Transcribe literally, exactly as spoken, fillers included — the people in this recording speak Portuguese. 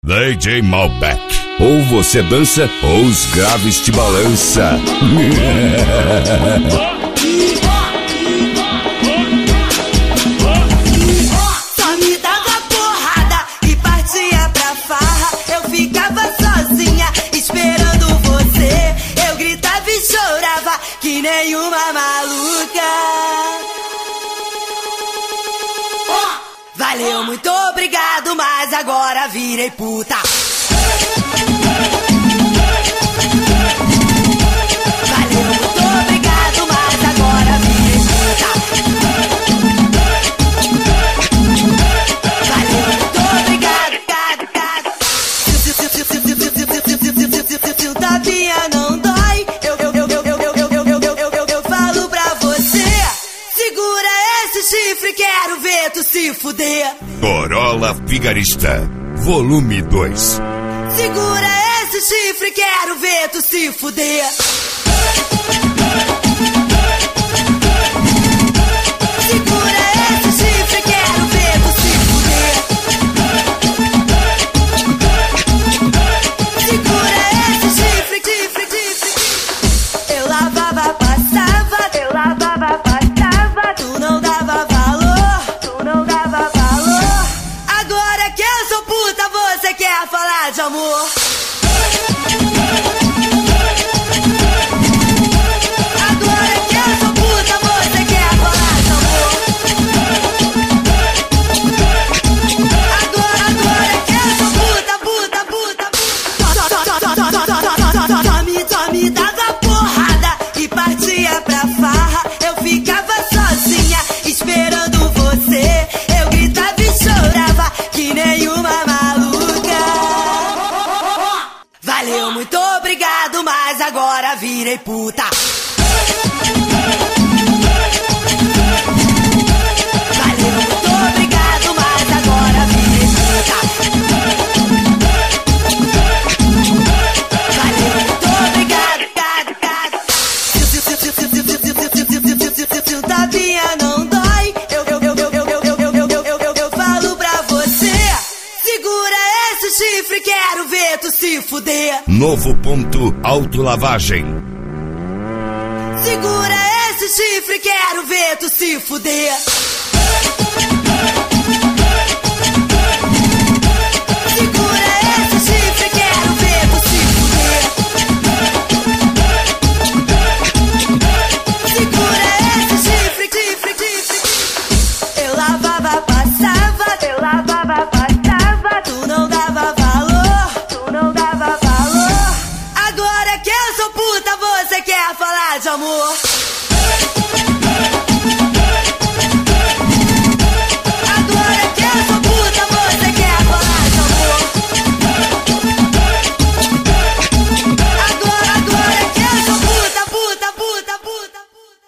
D J Malbec. Ou você dança ou os graves te balança. Só me dava porrada e partia pra farra. Eu ficava sozinha esperando você. Eu gritava e chorava que nem uma maluca. Valeu, muito obrigado, mas agora virei puta. Valeu, muito obrigado, mas agora virei puta. Valeu, muito obrigado. Se o tapinha não dói, eu, eu, eu, eu, eu, eu, eu, eu, eu, eu, eu, eu falo pra você. Segura esse chifre, quero ver tu se fuder. Corolla Vigarista, volume dois. Segura esse chifre, quero ver tu se fuder. Segura esse chifre, quero ver tu se fuder. Segura esse chifre, chifre, chifre. Eu lavava, passava, eu lavava, passava. Tu não dava valor, tu não dava valor. Agora que eu sou puta, você quer falar de amor. Agora que eu sou puta, você quer falar de amor. Agora, agora que eu sou puta, puta, puta, puta. Só me, só me dava porrada e partia pra farra. Eu ficava sozinha esperando você. Eu gritava e chorava que nem uma maluca. Valeu, muito obrigado, mas agora virei puta. Valeu, muito obrigado, mas agora virei puta. Valeu, muito obrigado. Se o tapinha não dói, eu, eu, eu, eu, eu, eu, eu, eu, eu, eu, eu, eu falo pra você. Segura esse chifre, quero ver tu se fuder. Novo ponto autolavagem. Segura esse chifre, quero ver tu se fuder. Segura esse chifre, quero ver tu se fuder. Segura esse chifre, chifre, chifre. Eu lavava, passava, eu lavava, passava. Tu não dava valor, tu não dava valor. Agora que eu sou puta, você quer falar de amor.